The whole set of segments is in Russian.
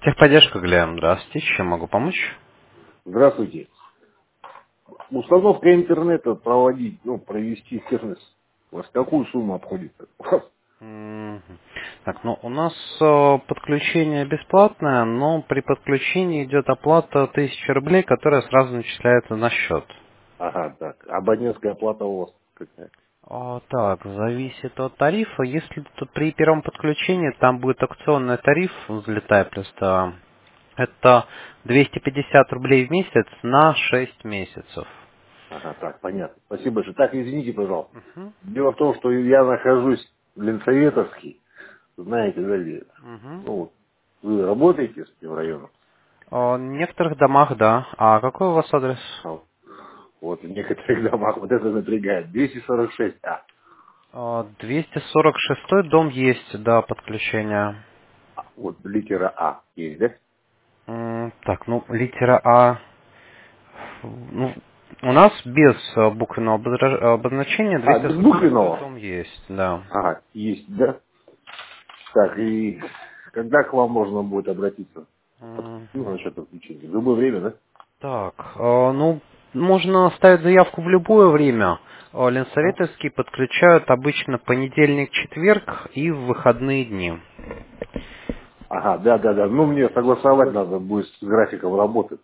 Техподдержка, Глеб, здравствуйте, чем могу помочь? Здравствуйте. Установка интернета проводить, провести сервис. У вас какую сумму обходится? Мгм. Так, ну у нас подключение бесплатное, но при подключении идет оплата 1000 рублей, которая сразу начисляется на счет. Ага, так. Абонентская плата у вас какая? Так, зависит от тарифа. Если тут при первом подключении там будет акционный тариф взлетая плюс это 250 рублей в месяц на 6 месяцев. Ага, так, понятно. Спасибо большое. Так, извините, пожалуйста. Мгм. Дело в том, что я нахожусь в Ленсоветовске, знаете, да, где? Мгм. Вот. Вы работаете с этим районом? В некоторых домах, да. А какой у вас адрес? А, вот, в некоторых домах вот это напрягает. 246. А, 246 дом есть, да, подключение. Вот литера А есть, да? Так, ну, литера А. Ну, у нас без буквенного обозначения Без 246 буквенного? дом есть, да. Ага, есть, да? Так, и когда к вам можно будет обратиться? Мгм. Насчет отключения. В любое время, да? Так, ну, можно оставить заявку в любое время. Ага. Ленсоветовские подключают обычно понедельник, четверг и в выходные дни. Ага, да, да, да. Ну, мне согласовать надо будет с графиком работы.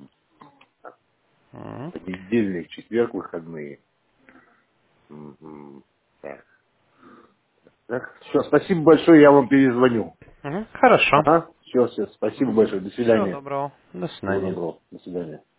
Мгм. Понедельник, четверг, выходные. Мгм. Так. Так. Все, спасибо большое, я вам перезвоню. Мгм. Хорошо. Ага. Все, все, спасибо большое. До Всего свидания. доброго. До Всего свидания. доброго. До свидания.